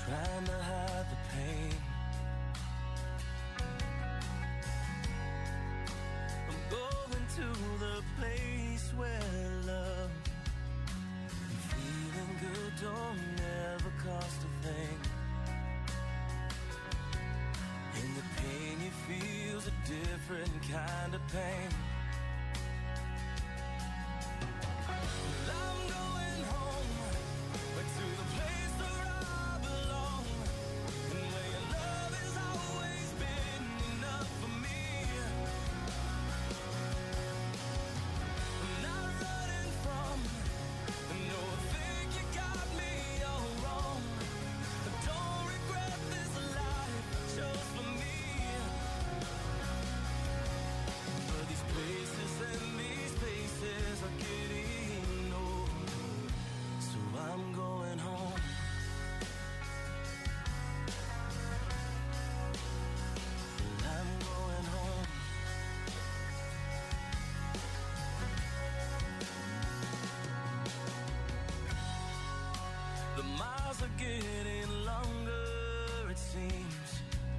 trying to hide the pain. I'm going to the place where love and feeling good don't ever cost a thing. And the pain you feel's a different kind of pain. To the place where I belong, and where your love has always been enough for me. I'm not running from, no, I think you got me all wrong. I don't regret this life I chose for me. But these places and these places are getting old, so I'm going home. I'm going home. The miles are getting longer, it seems.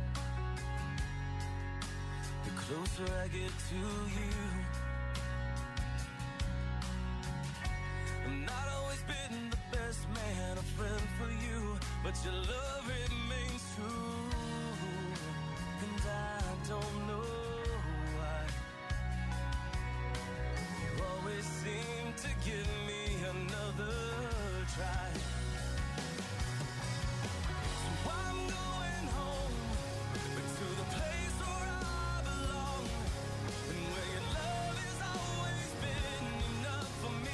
The closer I get to you. I'm not always been the best man, a friend for you, but your love remains true. And I don't know why you always seem to give me another try. So I'm going home, to the place where I belong, and where your love has always been enough for me.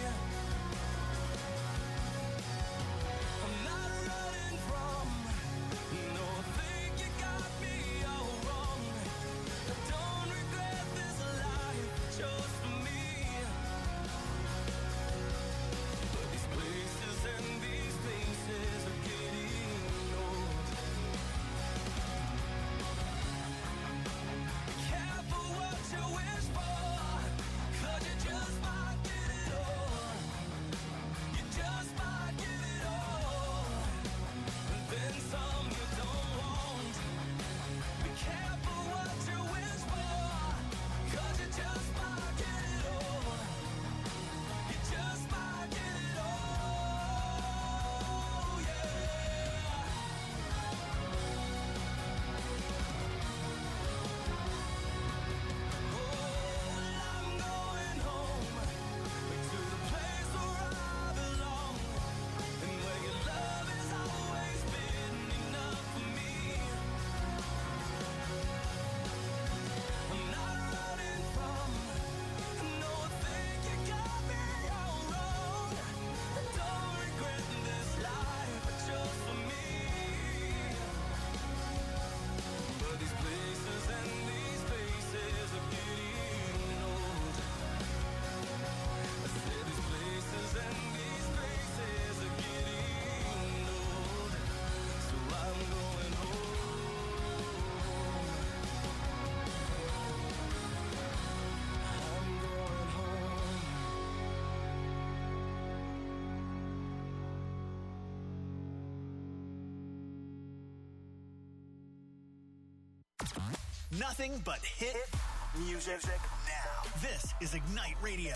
Nothing but hit music now. This is Ignite Radio.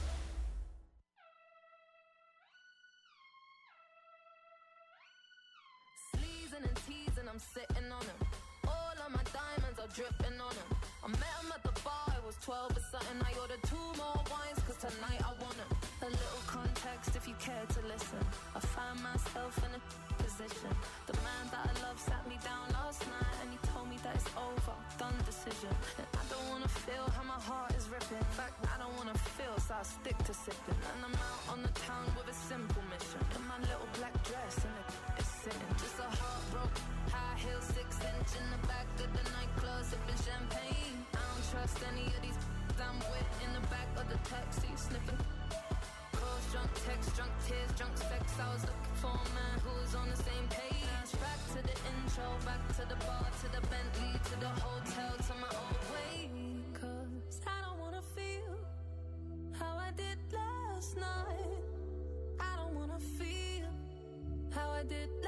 Sleezing and teasing, I'm sitting on them. All of my diamonds are dripping on them. I met him at the bar, I was 12 or something. I ordered 2 more wines, cause tonight I want him. A little context if you care to listen. I find myself in a position. The man that I love sat me down last night and he told me that it's over, done decision. And I don't wanna feel how my heart is ripping. In fact, I don't wanna feel, so I'll stick to sipping. And I'm out on the town with a simple mission. In my little black dress and it's sitting. Just a heartbroken, high heel, 6-inch in the back of the nightclub, sipping champagne. I don't trust any of these I'm with in the back of the taxi, sniffing. Calls, drunk texts, drunk tears, drunk sex. I was looking for a man who was on the same page. Back to the intro, back to the bar, to the Bentley, to the hotel, to my old way. Cause I don't wanna feel how I did last night. I don't wanna feel how I did last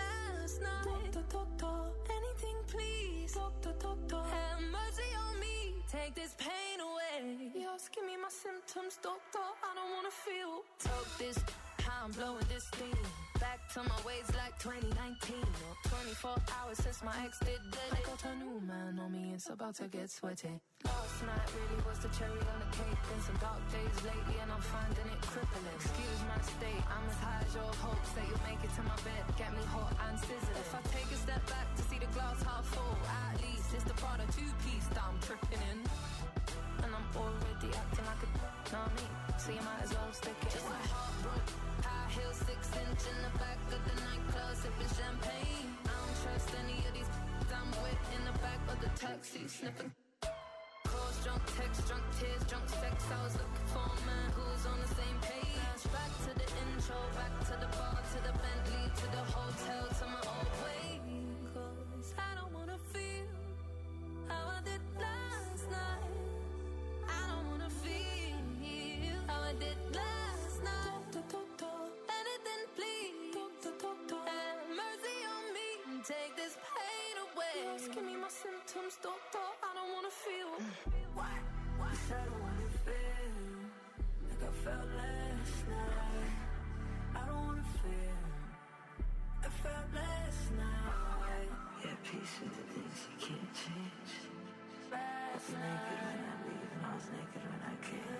last night. Anything please. Have mercy on me. Take this pain away. You're asking me my symptoms, doctor. I don't wanna feel. Talk this, how I'm blowing this steam. Back to my ways like 2019. 24 hours since my ex did dead. I got a new man on me, it's about to get sweaty. Last night really was the cherry on the cake. Been some dark days lately and I'm finding it crippling. Excuse my state, I'm as high as your hopes that you'll make it to my bed. Get me hot and sizzling. If I take a step back to see the glass half full, at least it's the Prada two-piece that I'm tripping in. And I'm already acting like a know me, so you might as well stick it. Just my heart broke, high heels 6-inch in the back of the nightclub, sipping champagne. I don't trust any of these I'm with in the back of the taxi, sniffing calls, drunk texts, drunk tears, drunk sex. I was looking for a man who's on the same page. Back to the intro, back to the bar, to the Bentley, to the hotel, to my old way. 'Cause I don't wanna feel how I did last night. I don't wanna feel how I did last night. Anything please. Have mercy on me. Take this pain away. You're asking me my symptoms, doctor. I don't wanna feel. What? I don't wanna feel like I felt last night. I don't wanna feel I felt last night. Yeah, peace with the things you can't change. Last night. I was naked when I leave and I was naked when I came.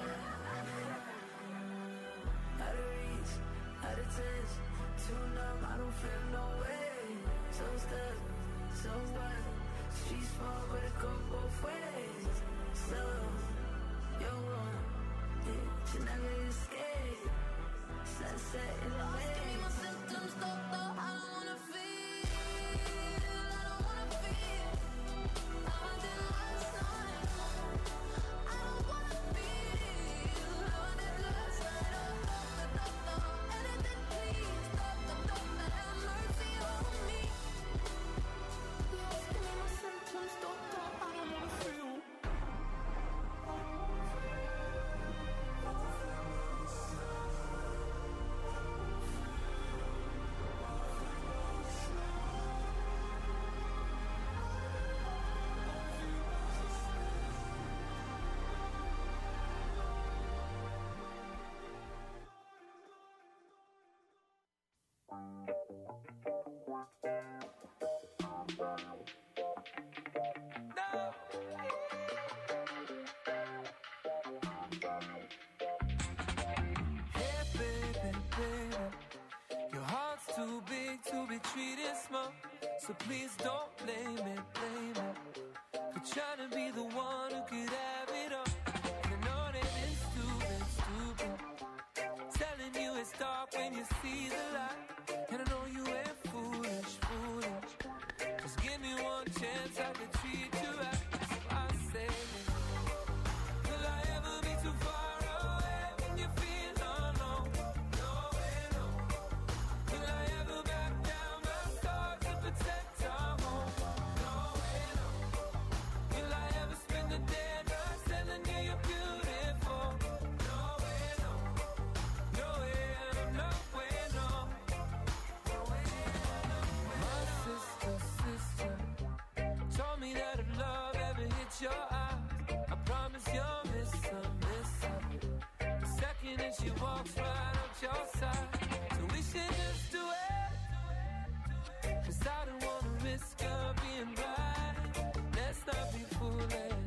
Out of reach, out of touch, too numb, I don't feel no way. So stuck, so what? Streets small, but it go both ways. So, you're one, yeah, you never escape. Sunset in the way. Give me my symptoms, doctor, I don't wanna feel. I don't wanna feel how I did last night. I don't wanna feel how I did last night. Oh, anything please, doctor, have mercy on me. Yes, give me my symptoms, doctor, I don't wanna feel. Hey, baby, baby, your heart's too big to be treated small. So please don't blame it for trying to be the one who could have it all. And I know that it's stupid, telling you it's dark when you see the light. And I know you ain't foolish. Just give me one chance, I can treat you right. So I say, will I ever be too far away when you feel alone? No way, no. Will I ever back down my sword to protect our home? No way, no. Will I ever spend the day not telling you you're beautiful? No way, no. No way, no way, no. No way, no. My sister told me that if love ever hits your eyes, I promise you'll miss her. The second that she walks right up your side. So we should just do it, 'cause I don't wanna risk her being right. Let's not be foolish.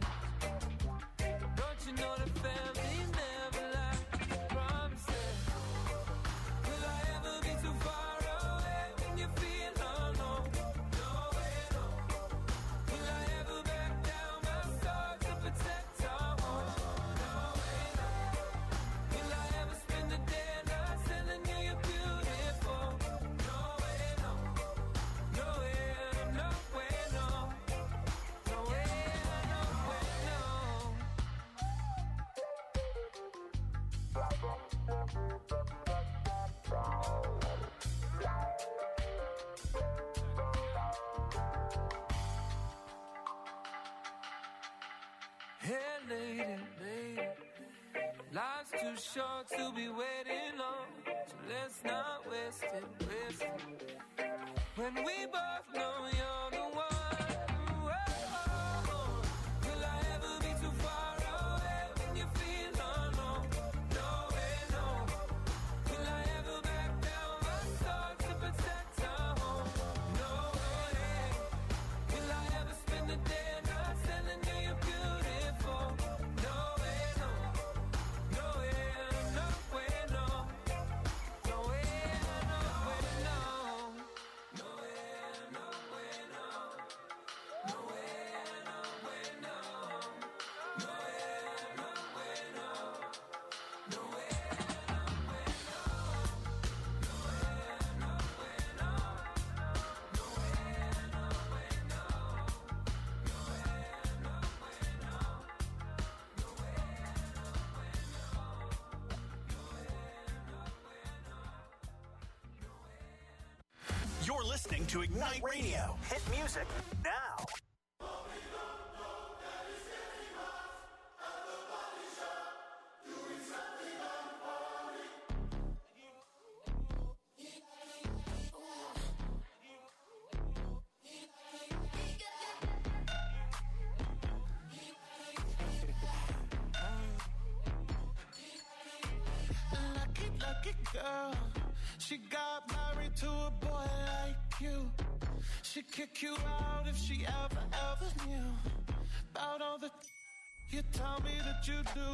Don't you know the family never lies? Promise it. Will I ever be too far away when you feel alone? No way, no. Will I ever back down my sword to protect our home? No way, no. Will I ever spend the day not telling you you're beautiful? No way, no. No way, no way, no. No way, no way, no. Hey, lady, Life's too short to be waiting long, so let's not waste it. When we both know you're the one. Will I ever be too far away when you feel alone? No way, no. Will I ever back down my soul to protect our home? No way. Will I ever spend the day not telling you you're beautiful? No way, no. No way, no way, no. No way, no way, no. No way, no way, no. No way, no way, no. No way, no way, no. No way, no way, no. No way, no way, no. No way, no way, no. No way, no way, no. No way, You're listening to Ignite Radio. Hit music now. Lucky girl, she got married to a boy like you. She'd kick you out if she ever knew about all the you tell me that you do.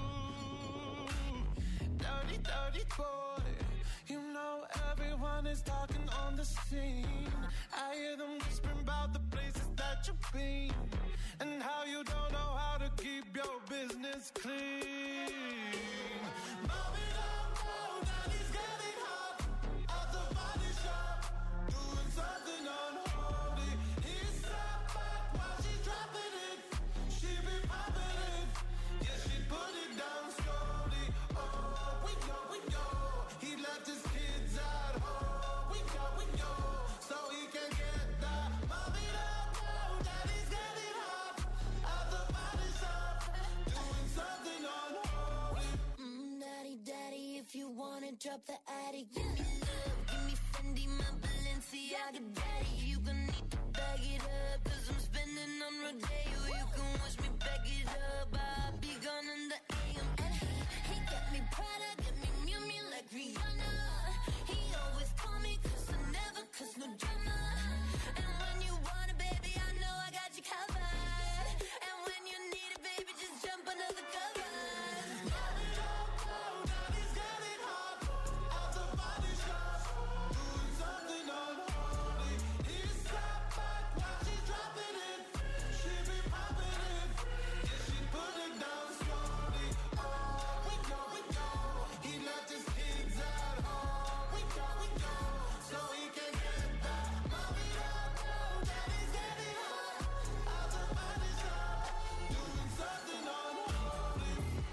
Dirty boy, you know everyone is talking on the scene. I hear them whispering about the places that you've been and how you don't know how to keep your business clean. Mommy, don't know that he's getting hot at the body shop, doing something unholy. He sat back while she's dropping it. She be popping it, yeah, she put it down slowly. Oh, we go. He left his kids at home. We go, so he can get that. Mommy, don't know that he's getting hot at the body shop, doing something unholy. Daddy, if you wanna drop the attic, give me love, give me Fendi, my Balenciaga daddy. You gon' need to bag it up, 'cause I'm spending on Rodeo. You can watch me back it up, I'll be gone in the AM. And he got me Prada, got me Miu like Rihanna. He always call me cause I never cause no drama. And when you want it, baby, I know I got you covered. And when you need it, baby, just jump under the covers. Mommy, don't know that he's getting hot at the body shop, doing something unholy. He sat back while she's dropping it. She be popping it, yeah, she put it down slowly. Oh, we go. He left his kids at home. We go, so he can get that. Mommy, don't know that he's getting hot at the body shop, doing something unholy.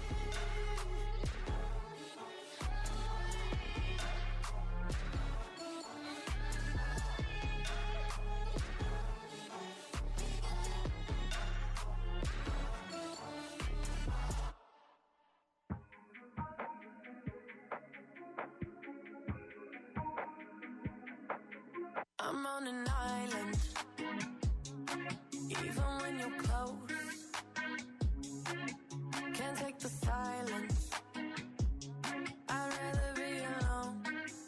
I'm on an island, even when you're close. Can't take the silence, I'd rather be alone.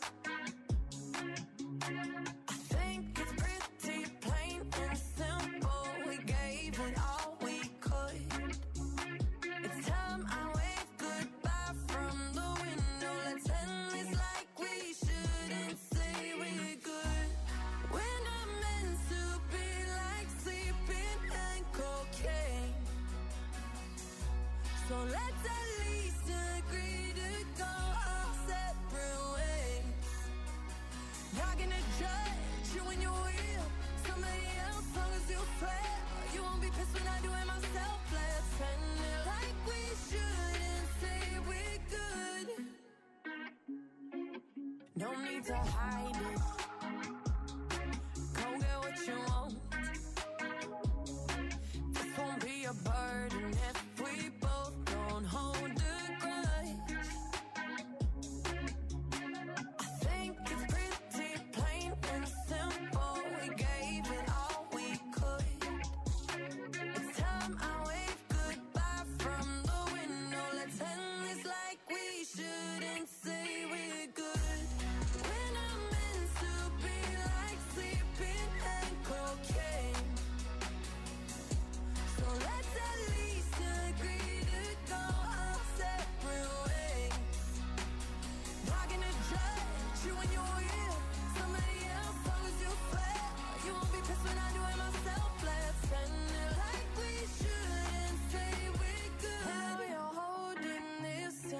I think it's pretty plain and simple. We gave it all we could. It's time I wave goodbye from the window. Let's end this like we shouldn't say we're good. We're not meant to be like sleeping and cocaine. So let's at least agree to go our separate ways. Not gonna judge you when you're real. Somebody else, long as you swear. You won't be pissed when I do it myself. Let's end it like we shouldn't say we're good. No need to hide it. Go get what you want. This won't be a burden if we both don't hold the ground.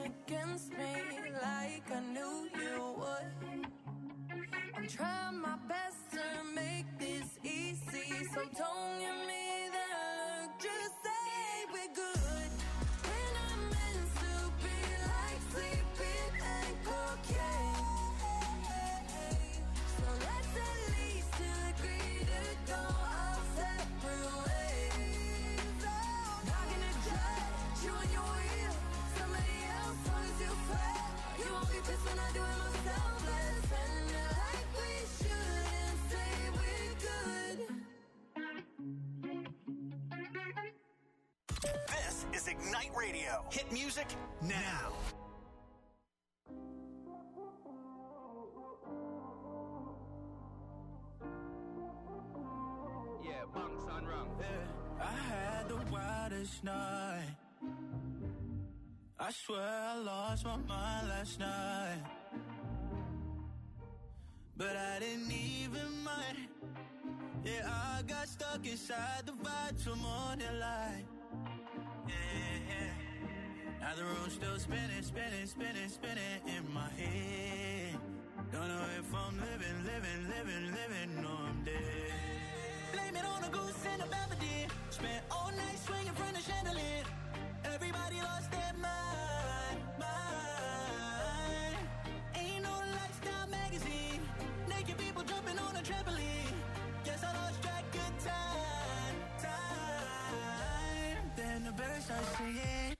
against me like I knew you would. I'm trying my best to make this easy, so don't give me that look, just say we're good. We're not meant to be like sleeping and cocaine, so let's at least agree to go our separate ways. Not gonna judge you on your wheel, somebody else as you swear. You won't be pissed when I do it myself. Let's end it like we should and say we're good. This is Ignite Radio. Hit music now. Yeah, bunks on wrong. Yeah, I had the wildest night. I swear I lost my mind last night, but I didn't even mind. Yeah, I got stuck inside the vibe till morning light. Yeah, now the room's still spinning, spinning, spinning, spinning in my head. Don't know if I'm living, or I'm dead. Blame it on a goose and a Belvedere. Spent all night swinging from the chandelier. Everybody lost their mind. Ain't no lifestyle magazine. Naked people jumping on a trampoline. Guess I lost track of time. Then the birds start singing.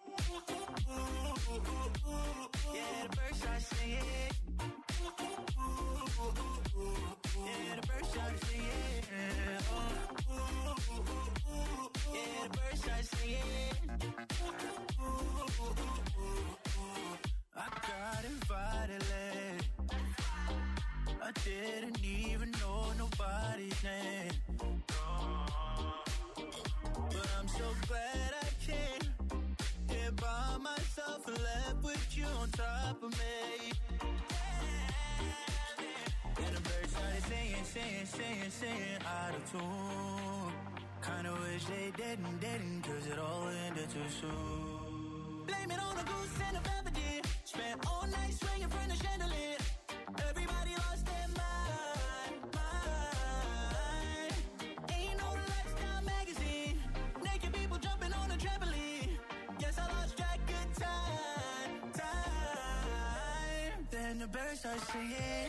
Yeah, the birds start singing. Yeah, the birds start singing. Yeah, the birds start singing. I got invited late. I didn't even know nobody's name. But I'm so glad I came here by myself and left with you on top of me. And the birds started singing out of tune. Kinda wish they didn't, cause it all ended too soon. Blame it on a goose and a Belvedere. Spent all night swinging from the chandelier. Everybody lost their mind. Ain't no lifestyle magazine. Naked people jumping on a trampoline. Guess I lost track of time. Then the birds start singing.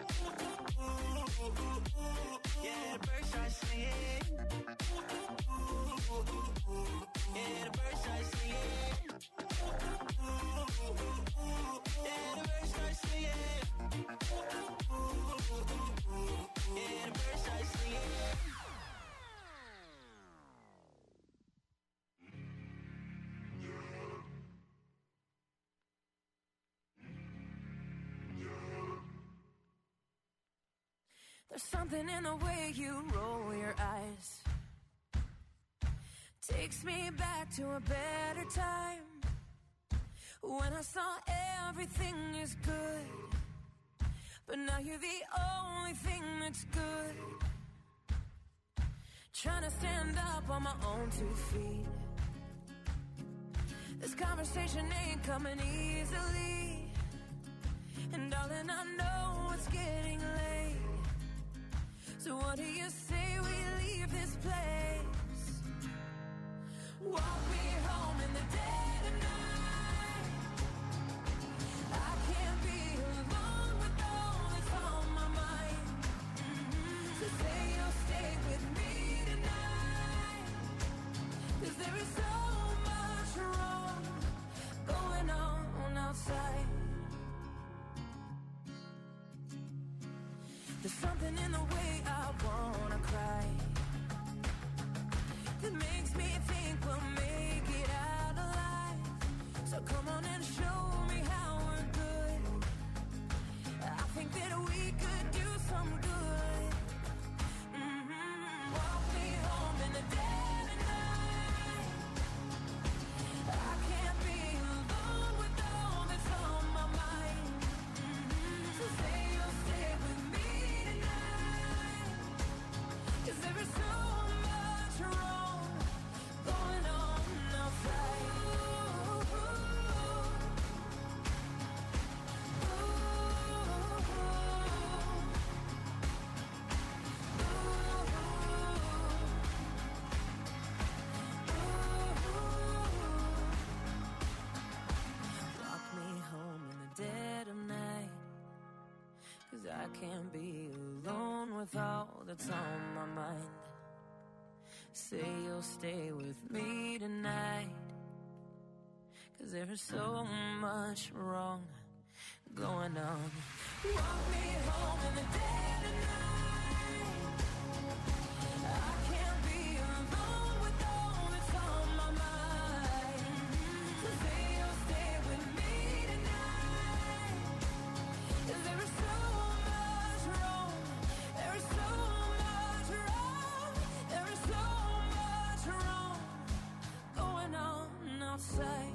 Yeah, the birds start singing. Yeah, the birds start singing. Yeah, the birds start singing. Yeah, the birds start singing. There's something in the way you roll your eyes. Takes me back to a better time, when I saw everything is good. But now you're the only thing that's good. Trying to stand up on my own 2 feet. This conversation ain't coming easily. And darling, I know it's getting late. So what do you say we leave this place? Walk me home in the dead of night. I can't be alone with all that's on my mind. So say you'll stay with me tonight, 'cause there is so much wrong going on outside. There's something in the way I wanna cry that makes me think we'll make it out alive. So come on and show me how we're good. I think that we could do some good. Walk me home in the dead of night. I can't be alone with all that's on my mind. So say you'll stay with me tonight, 'cause there is so much wrong going I can't be alone with all that's on my mind. Say you'll stay with me tonight, 'cause there's so much wrong going on. Walk me home in the dead of night. I can't be alone with all that's on my mind. So say you'll stay with me tonight, 'cause there is so much wrong. There is so much wrong. There is so much wrong going on outside.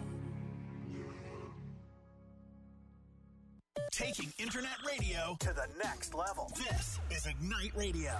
Taking internet radio to the next level. This is Ignite Radio.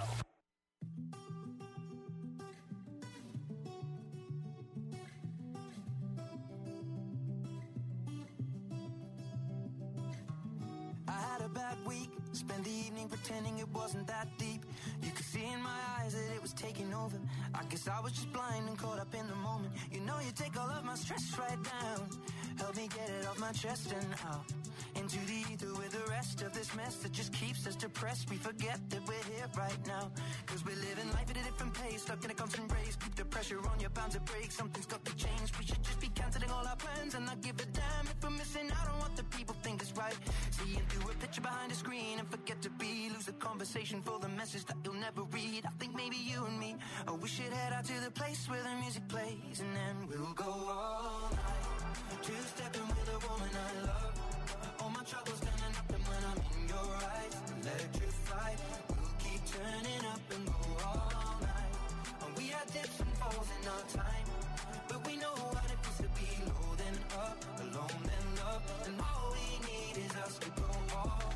I had a bad week, spent the evening pretending it wasn't that deep. You could see in my eyes that it was taking over. I guess I was just blind and caught up in the moment. You know you take all of my stress right down. Help me get it off my chest and out into the ether with the rest of this mess that just keeps us depressed. We forget that we're here right now, 'cause we're living life at a different pace, stuck in a constant race. Keep the pressure on, you're bound to break. Something's got to change. We should just be cancelling all our plans and not give a damn if we're missing out on what the people think is right. Seeing through a picture behind a screen and forget to be. Lose the conversation for the message that you'll never read. I think maybe you and me, oh, we should head out to the place where the music plays, and then we'll go all night, two-stepping with a woman I love. All my troubles standing up, and when I'm in your eyes, electrified. We'll keep turning up and go all night. And we had dips and falls in our time, but we know what it feels to be low then up, alone then love. And all we need is us to go all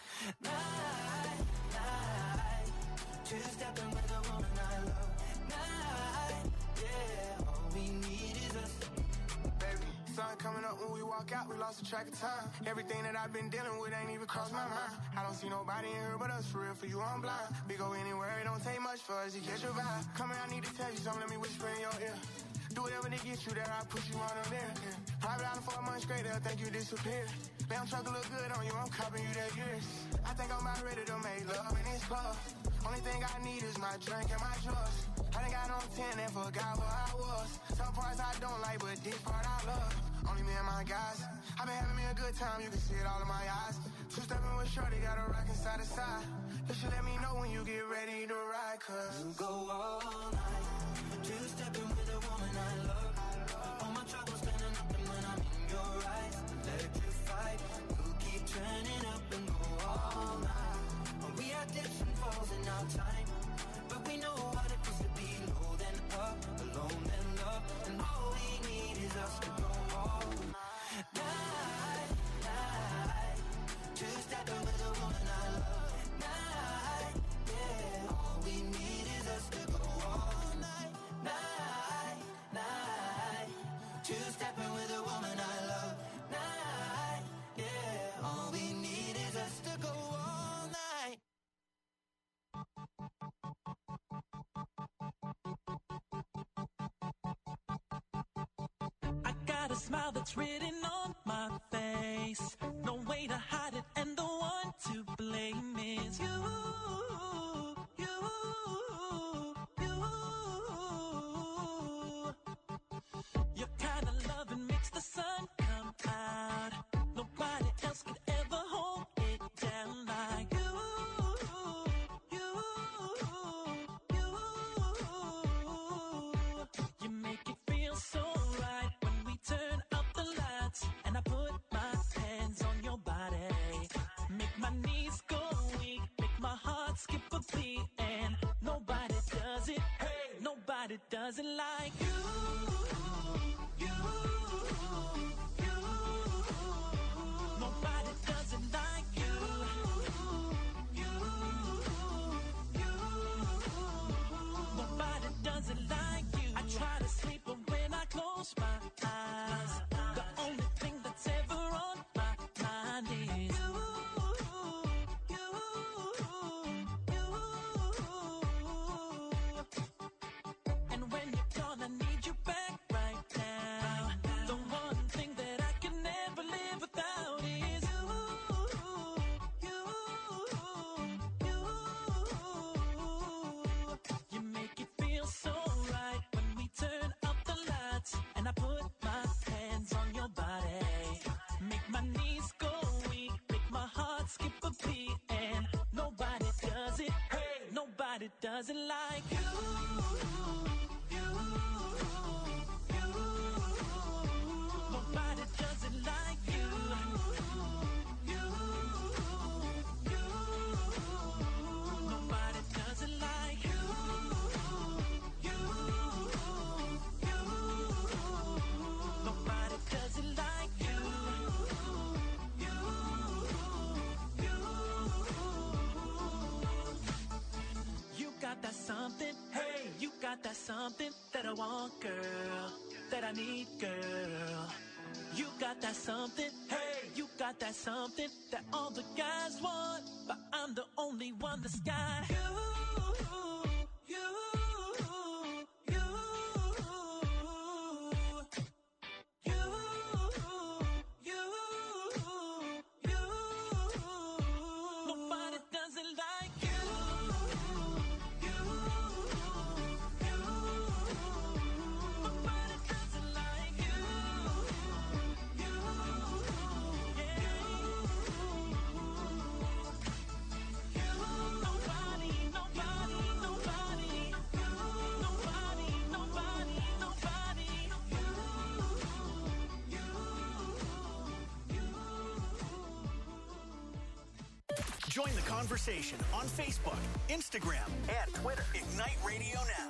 night, night. Two-stepping with a woman I love. Night, yeah. All we need is us. Baby, sun coming up when we walk out, we lost track of time. Everything that I've been dealing with ain't even crossed my mind. I don't see nobody in here but us, for real, for you I'm blind. We go anywhere, it don't take much for us to catch your vibe. Come here, I need to tell you something, let me whisper in your ear. Do whatever to get you there, I push you on them there. Yeah. Private island for a month straight, they'll think you disappeared. Damn truck look good on you, I'm copying you that years. I think I'm about ready to make love in this club. Only thing I need is my drink and my drugs. I done got on 10 and forgot where I was. Some parts I don't like, but this part I love. Only me and my guys. I've been having me a good time, you can see it all in my eyes. Two-stepping with shorty, got a rockin' side to side. You should let me know when you get ready to ride, 'cause we'll go all night, two-stepping with a woman I love. All my troubles standing up, and when I'm in your eyes, electrified. We'll keep turning up and go all night. We had dips and falls in our time, but we know what it feels to be low then up, alone then love. And all we need is us to go all night, night. Two-stepping with a woman I love. Night, yeah. All we need is us to go all night, night, night. Two-stepping with a woman I love. Night, yeah. All we need is us to go all night. I got a smile that's written on my face. No way to hide it, and the one to blame is you. You, you. Your kind of loving makes the sun come out. Nobody else could ever hold it down like you. You, you. You make it feel so right when we turn up the lights and I put my hands on your body. Make my knees go weak, make my heart skip a beat, and nobody does it. Hey, nobody does it like you. You, you. Nobody does it like you. You, you. Nobody does it like you. I try to sleep, but when I close my eyes, the only thing that's ever on my mind is you, you, you. And when you're gone, I does it like you. Nobody does it like you. Nobody does it like you. Nobody does it like you. You got that something, hey, you got that something that I want, girl, that I need, girl. You got that something, hey, you got that something that all the guys want, but I'm the only one that's got you. Nobody does it like you. Nobody does it like you. Join the conversation on Facebook, Instagram, and Twitter. Ignite Radio Now.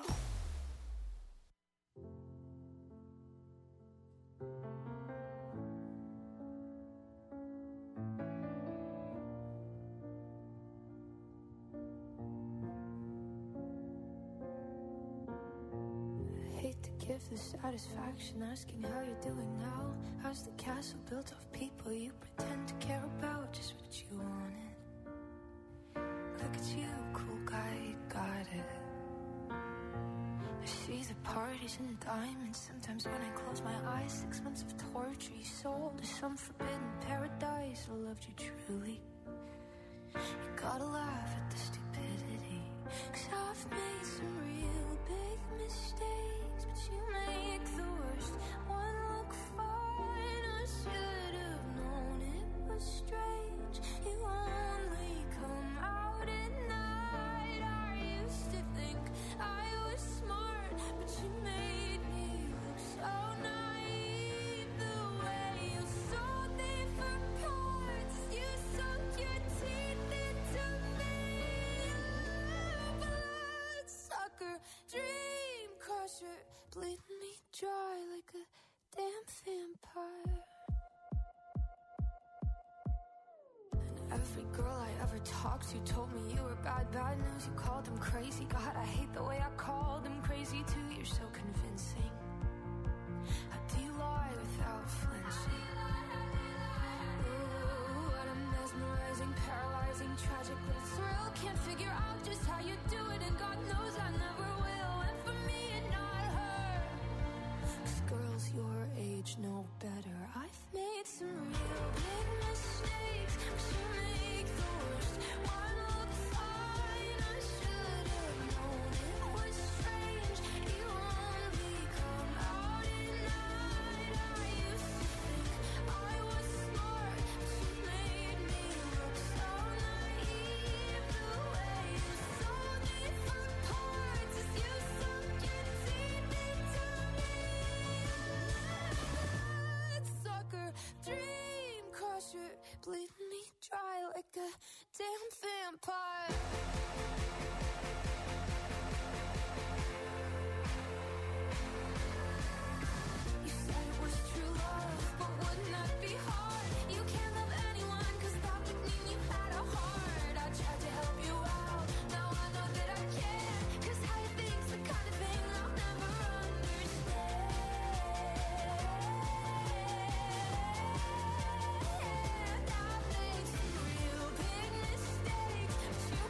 Hate to give the satisfaction asking how you're doing now. How's the castle built of people you pretend to care about? Just what you wanted. Look at you, cool guy, you got it. I see the parties and the diamonds. Sometimes when I close my eyes, 6 months of torture you sold to some forbidden paradise. I loved you truly. You gotta laugh at the stupidity, 'cause I've made some real big mistakes, but you make the worst one look fine. I should have known it was strange. You only come out at night. I used to think I was smart, but you made me look so naive. The way you sold me for parts, you sunk your teeth into me. Blood sucker, dream crusher, bleeding me dry like a damn vampire. Every girl I ever talked to told me you were bad, bad news. You called them crazy. God, I hate the way I called them crazy too. You're so convincing. How do you lie without flinching? Ooh, what a mesmerizing, paralyzing, tragic little thrill. Can't figure out just how you do it, and God knows I never will. And for me and not her, 'cause girls your age know better. I've made some real big mistakes, but you make the worst one look fine. I should have known it was strange. You only come out at night. I used to think I was smart, but you made me look so naive. The way you sold me for parts is you sunk your teeth into me. Sucker, dream crusher, bleeding me dry like a damn vampire. You said it was true love, but wouldn't that be hard? You can't love anyone, 'cause that would mean you had a heart. I tried to help you out, now I know that I can't, 'cause how you think's the kind of thing I'll never understand. I've made some real big mistakes, but you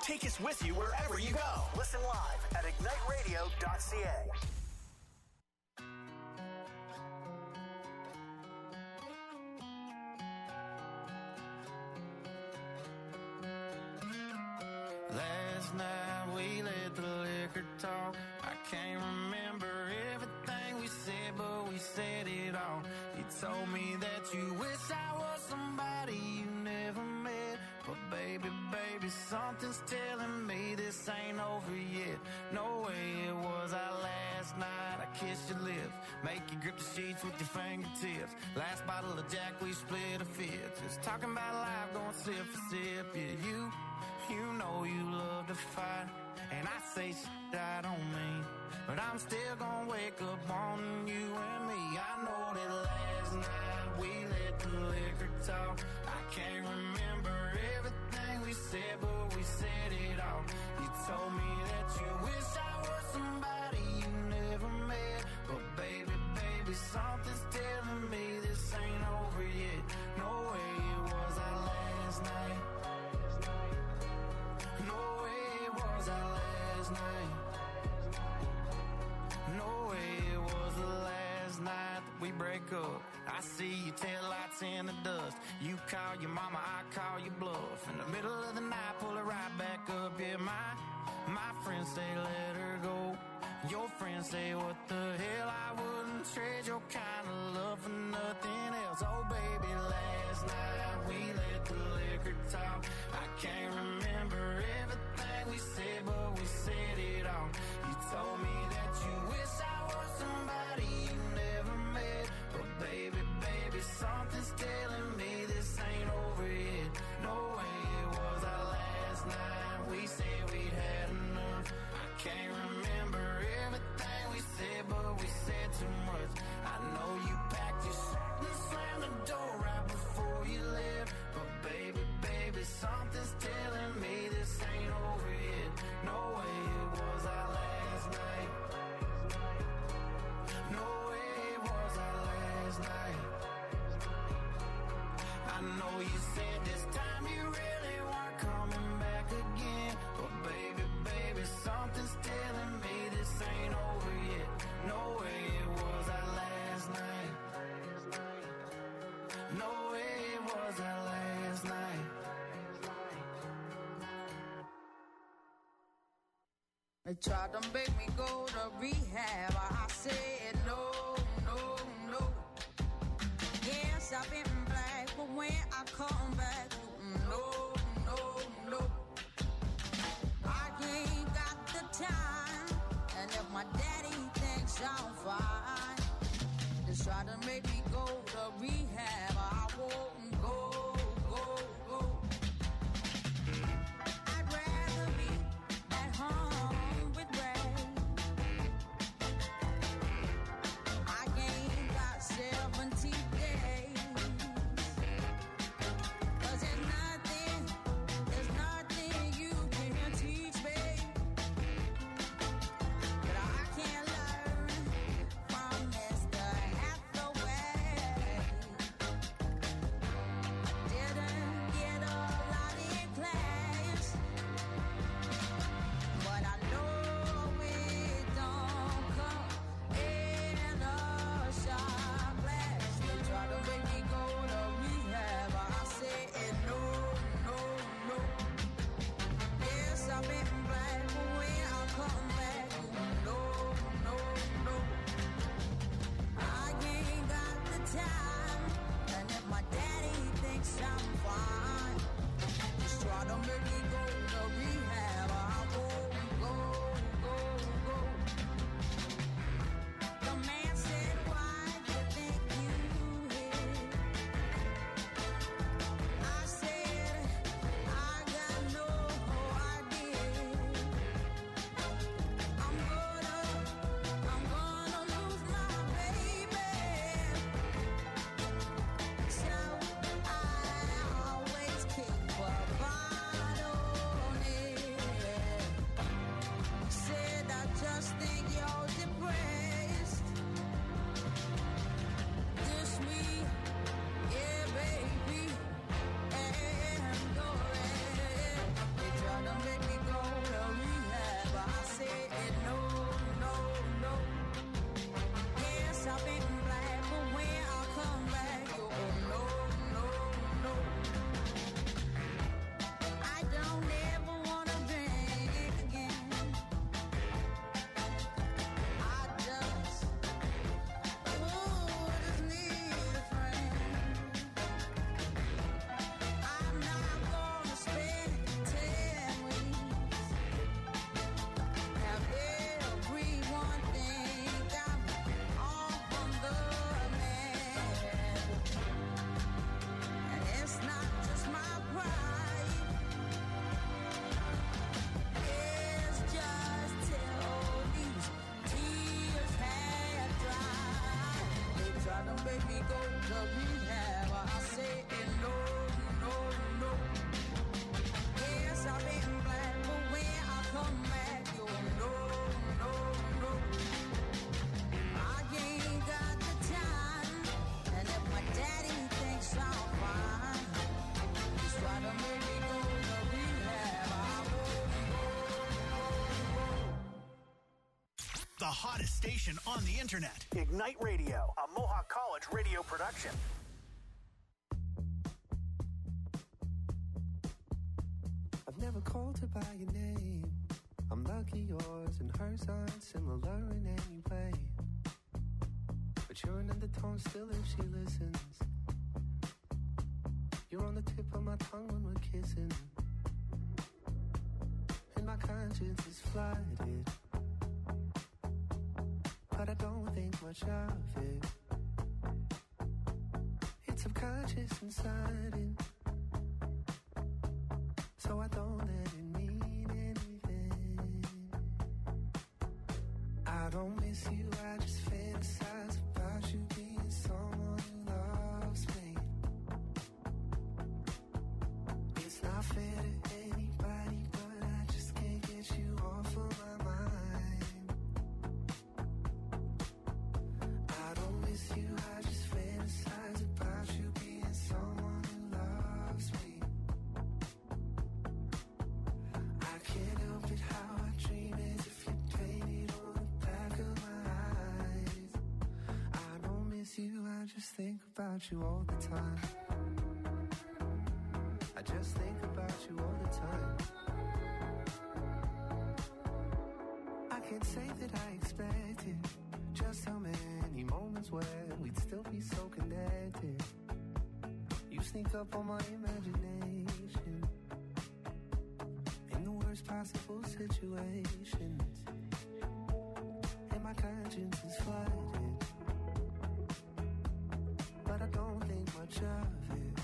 Take us with you wherever you go. Listen live at igniteradio.ca. Last night we let the liquor talk. I can't remember everything we said, but we said it all. You told me that you wish I was somebody you never met. But baby, something's telling me this ain't over yet. No way it was our last night. I kissed your lips, make you grip the sheets with your fingertips. Last bottle of Jack, we split a fifth. Just talking about life, going sip for sip. Yeah, you know you love to fight, and I say shit I don't mean, but I'm still gonna wake up on you and me. I know that last night we let the liquor talk. I can't remember everything we said, but we said it all. You told me that you wish I was somebody you never met, but baby, something's telling me this ain't over yet. No way it was our last night. No way it was our last night. No way it was the last night that we break up. I see your taillights in the dust. You call your mama, I call your bluff. In the middle of the night, pull it right back up. Yeah, my friends say let her go. Your friends say what the hell, I wouldn't trade your kind of love for nothing else. Oh baby, last night we let the liquor talk. I can't remember everything we said, but we said it all. You told me that you wish I was somebody you never met, but baby, something's telling me this ain't over yet. No way it was our last night. We said we'd had enough. I can't remember everything we said, but we said too much. I know you packed your shit and slammed the door right before you left, but baby, something's telling me this ain't over yet. No way it was our last night. No way it was our last night. I know you said this time you really weren't coming back again, but baby, something's telling me this ain't over yet. No way it was our last night. No way it was our last night. They tried to make me go to rehab. I said no. Yes, I've been black, but when I come back, no. I ain't got the time, and if my daddy thinks I'm fine, they try to make me go to rehab. I won't go. I'd rather be at home with Ray. I ain't got 70 days. 'Cause there's nothing you can teach me that I can't learn from Mr. Hathaway. make me go to rehab. I say no, no, no. Yes, I've been black, but when I come back, you no, no, no. I ain't got the time, and if my daddy thinks I'm fine, he's trying to make me go to rehab. I won't go. The hottest station on the internet. Ignite Radio, a Mohawk College radio production. I've never called her by your name. I'm lucky yours and hers aren't similar in any way. But you're an undertone still if she listens. You're on the tip of my tongue when we're kissing. And my conscience is flooded, but I don't think much of it. It's subconscious and sudden, so I don't let it mean anything. I don't miss you, I just fantasize about you being someone who loves me. It's not fair to anybody, but I just can't get you off of my mind. I don't miss you, I just fantasize about you being someone who loves me. I can't help it how I dream as if you painted on the back of my eyes. I don't miss you, I just think about you all the time. I just think about you all the time. I can't say that I expected just how many moments where we'd still be so connected. You sneak up on my imagination in the worst possible situations, and my conscience is flooded, but I don't think much of it.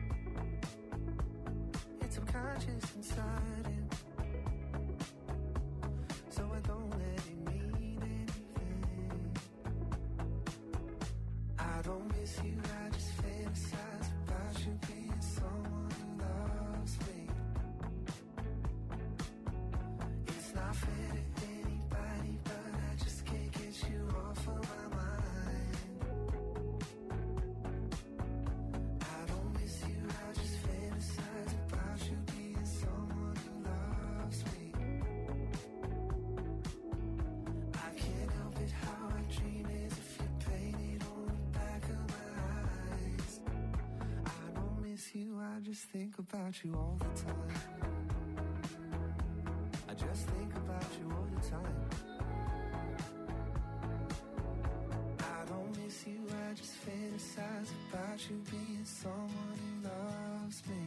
It's subconscious and sudden, so I don't let it mean anything. I don't miss you, I just fantasize about you being someone who loves me. It's not fair to anybody, but I just can't get you off of my mind. I don't miss you, I just fantasize about you being someone who loves me. I can't help it how I dream as if you painted on the back of my eyes. I don't miss you, I just think about you all the time. I just think about you all the time. I don't miss you, I just fantasize about you being someone who loves me.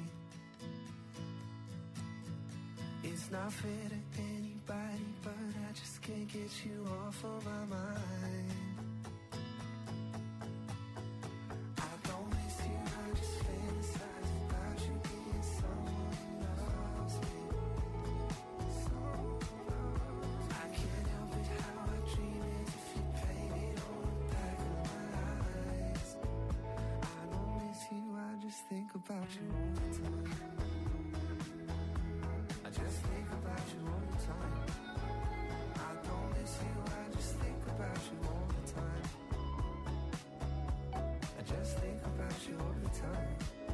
It's not fair to anybody, but I just can't get you off of my mind. I don't miss you, I just fantasize about you being someone who loves me. I can't help it how I dream as if you painted on the back of my eyes. I don't miss you, I just think about you all the time. I just think about you all the time. I don't miss you, I just think about you all the time. I just think about you all the time.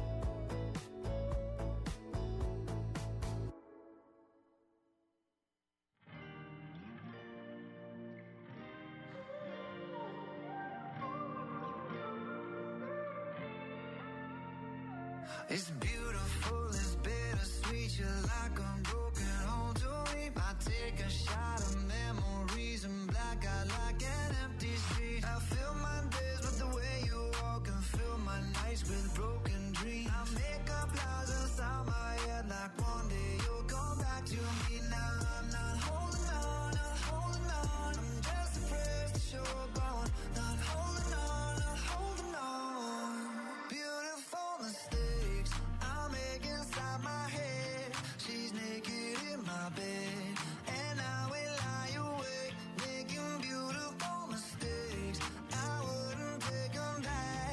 It's beautiful, it's bittersweet. You're like a broken home to me. I take a shot of memories and black out like an empty street. I fill my days with the way you walk and fill my nights with broken dreams. I make up lies inside my head like one day you'll come back to me. Now I'm not holding on, not holding on. I'm just afraid that you're gone. Not holding on, not holding on. Beautiful mistakes I make inside my head. She's naked in my bed, and I will lie awake, making beautiful mistakes. I wouldn't take them back.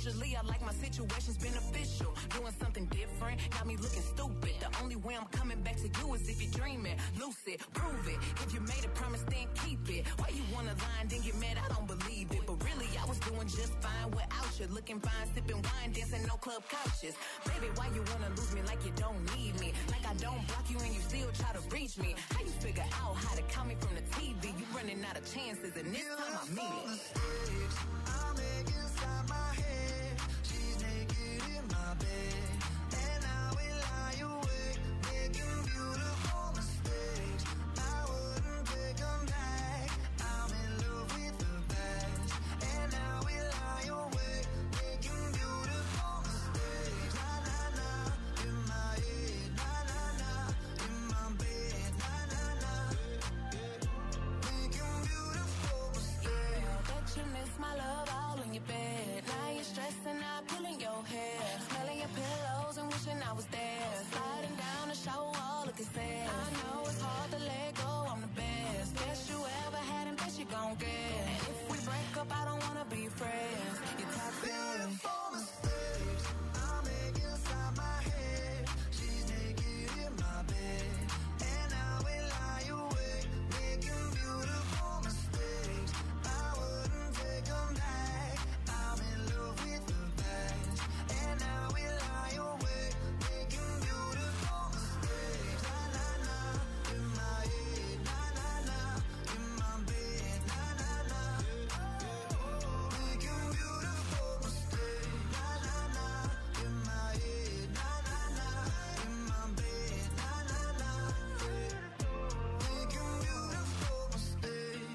Usually I like my situations beneficial. Doing something different, got me looking stupid. The only way I'm coming back to you is if you're dreaming. Lucid, prove it. If you made a promise, then keep it. Why you wanna lie and then get mad? I don't believe it. But really, I was doing just fine without you. Looking fine, sipping wine, dancing no club couches. Baby, why you wanna lose me like you don't need me? Like I don't block you and you still try to reach me. How you figure out how to count me from the TV? You running out of chances and this time I mean it. I'm naked inside my head. She's naked in my bed. And I will lie awake, making beautiful mistakes. I wouldn't take them back. I'm in love with the best. And I will lie awake, making beautiful mistakes. Na na na, in my head. Na na na, in my bed. Na na na, making beautiful mistakes. Yeah, bet you miss my love all in your bed. Now you're stressing out, pulling your hair, smelling your pillows and wishing I was there. Sliding down the shower wall, looking sad. I know it's hard to let go, I'm the best. Best you ever had and best you gon' get. And if we break up, I don't wanna be friends. You're toxic. Beautiful mistakes I make inside my head. She's naked in my bed. And I will lie awake, making beautiful mistakes. I wouldn't take them back. I'm in love with the best. And I will lie awake, making beautiful mistakes. Na na na, in my head. Na na na, in my bed. Na na na, making beautiful mistakes. Na na na, in my head. Na na na, in my bed. Na na na, making beautiful mistakes.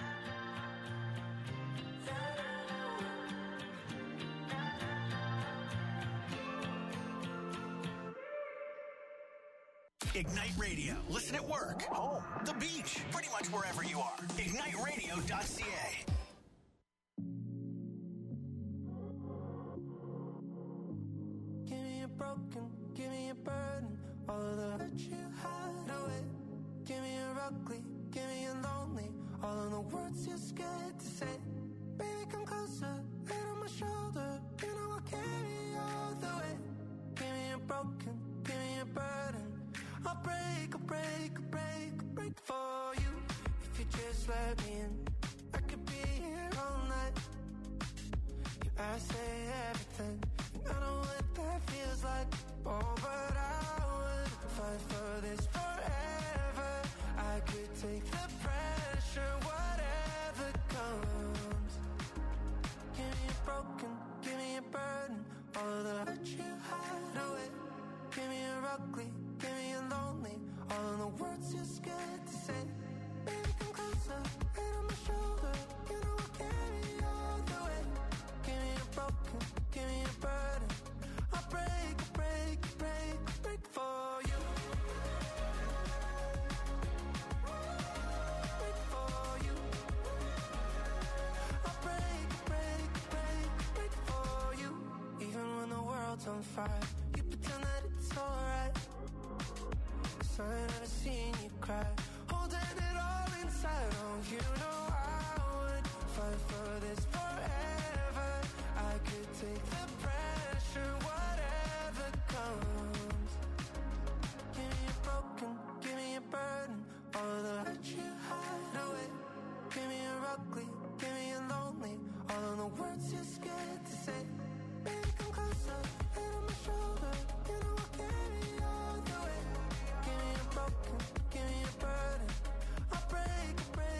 Ignite Radio. Listen at work, home, the beach, pretty much wherever you are. IgniteRadio.ca. Give me a broken, give me a burden, all of the hurt you hide away. Give me a ugly, give me a lonely, all of the words you're scared to say. Baby, come closer, head on my shoulder, you know I'll carry you all the way. Give me a broken, give me a burden, I'll break, I'll break, I'll break, I'll break for you. If you just let me in, I could be here all night. I say everything, and I know what that feels like. Oh, but I would fight for this forever. I could take the pressure, whatever comes. Give me a broken, give me a burden, all of the hurt you hide away. Give me a ugly, give me a lonely, all of the words you're scared to say. Baby, come closer, head on my shoulder, you know I'll carry you all the way. Give me a broken, give me a burden, I'll break, break, break, break for you. Break for you. I'll break, break, break, break for you. Even when the world's on fire, you pretend that it's alright. 'Cause I ain't never seen you cry, holding it all inside. Oh, you know I would fight for this forever. I could take the pressure, whatever comes. Give me a broken, give me a burden, all of the hurt you hide away. Give me a ugly, give me a lonely, all of the words you're scared to say. Baby, come closer, head on my shoulder, you know I'll carry you all the way. Give me a broken, give me a burden, I'll break, break.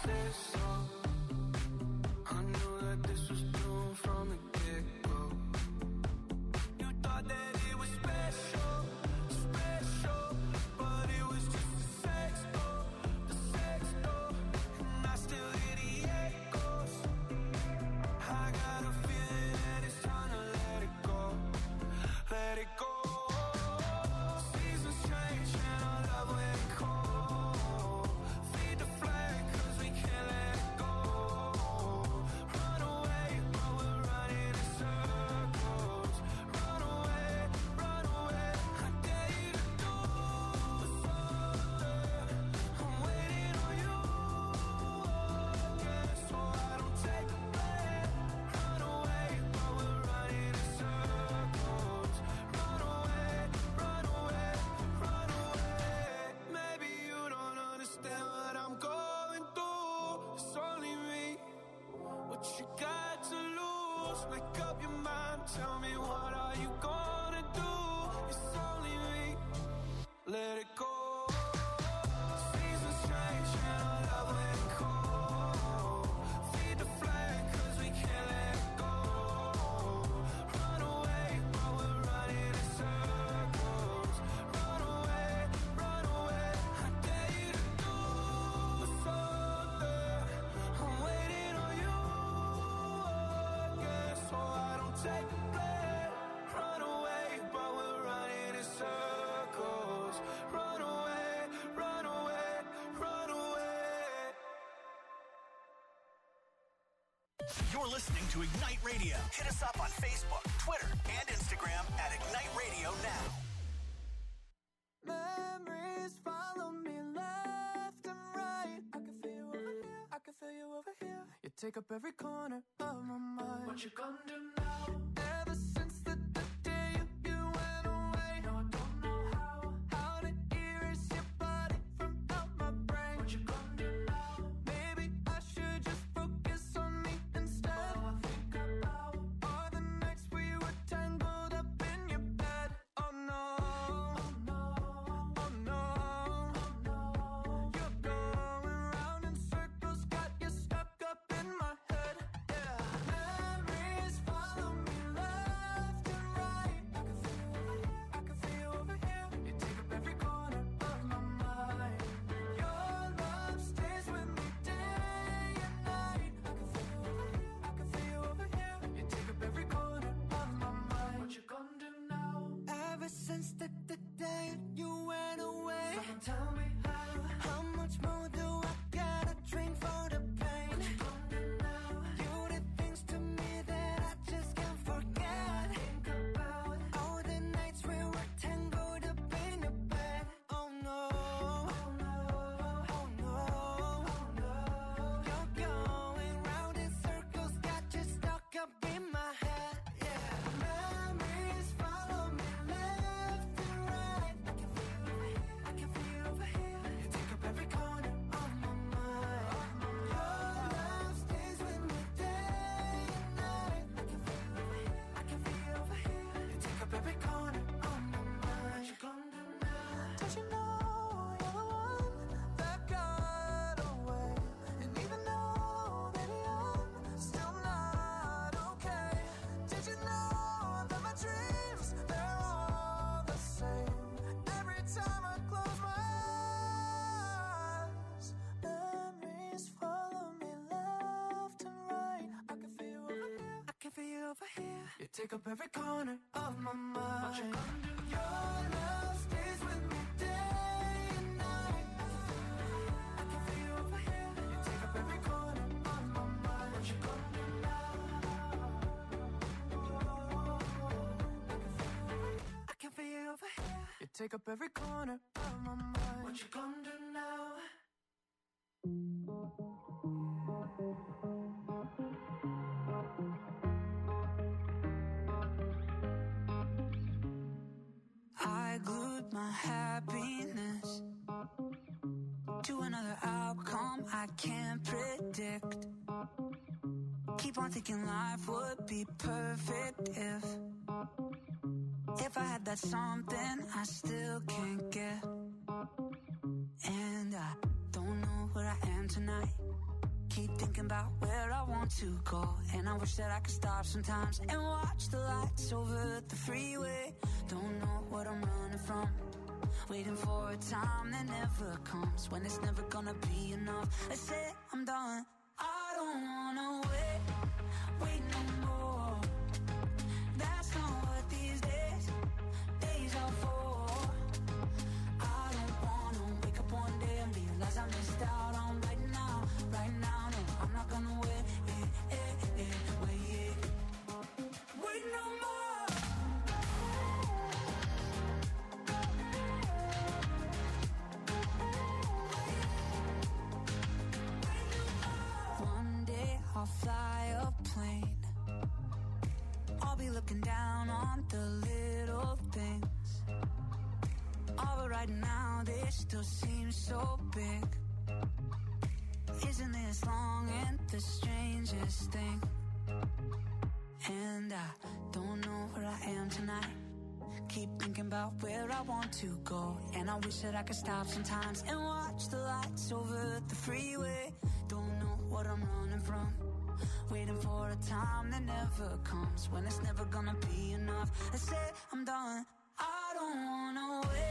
stesso. I knew that this was doomed from the get-go. You thought that it was special, special, but it was just the sex door, and I still hear the echoes. I got a feeling that it's time to let it go, let it go. Seasons change and our love went cold. Feed the flag 'cause we can't let it go. Run away, but we're running in circles. Run away, I dare you to do something. I'm waiting on you again, so I don't take the blame. Run away, but we're running in circles. Run away. Maybe you don't understand what I'm going through. It's only me. What you got to lose? Make up your mind. Tell me, what are you gonna do? It's only me. Let it go. Seasons change and our love went cold. Feed the flag 'cause we can't let it go. Run away, but we're running in circles. Run away, I dare you to do something. I'm waiting on you again, so I don't take the blame. Run away, but we're running in circles. Run away. You're listening to Ignite Radio. Hit us up on Facebook, Twitter, and Instagram at Ignite Radio Now. Memories follow me left and right. I can feel you over here, I can feel you over here. You take up every corner of my mind. What you gonna do now? Ever since the day you went away, no, I don't know how to erase your body from out my brain. What you gonna do now? Maybe I should just focus on me instead. All I think about are the nights we were tangled up in your bed. Oh no. You're going round in circles, got you stuck up in my head. Yeah. Memories follow me left and right. I can feel you over here. You take up every corner of my mind. Your love stays with me day and night. I can feel you over here. You take up every corner of my mind. What you gonna do now? Ever since the day you went away, someone tell me how much more do I gotta drink for the pain? What you gonna do now? You did things to me that I just can't forget. Think about all the nights we were tangled up in your bed. Oh no, oh no, oh no, oh no. You're going round in circles, got you stuck up in my head. Yeah. Memories follow me left and right. I can feel you over here. You take up every corner of my mind. Your love stays with me day and night. I can feel you over here. You take up every corner of my mind. What you gonna do now? Don't you know you're the one that got away? And even though, baby, I'm still not okay. Did you know that my dreams, they're all the same? Every time I close my eyes, memories follow me left and right. I can feel you over here, I can feel you over here. You take up every corner of my mind. What you gonna do? Your love stays with me day and night. I can feel you over here. You take up every corner of my mind. What you gonna do now? I can feel you over here. You take up every corner of my mind. What you gonna do now? I glued my happiness to another outcome I can't predict. Keep on thinking life would be perfect if I had that something I still can't get. And I don't know where I am tonight. Keep thinking about where I want to go, and I wish that I could stop sometimes and watch the lights over the freeway. Don't know what I'm running from, waiting for a time that never comes, when it's never gonna be enough. I say I'm done. I don't wanna wait no more. That's not what these days are for. I don't wanna wake up one day and realize I missed out on right now. No, I'm not gonna wait no more. One day I'll fly a plane. I'll be looking down on the little things. All but right now they still seem so big. Isn't this long and the strangest thing? And I don't know where I am tonight. Keep thinking about where I want to go, and I wish that I could stop sometimes and watch the lights over the freeway. Don't know what I'm running from, waiting for a time that never comes, when it's never gonna be enough. I say I'm done. I don't wanna wait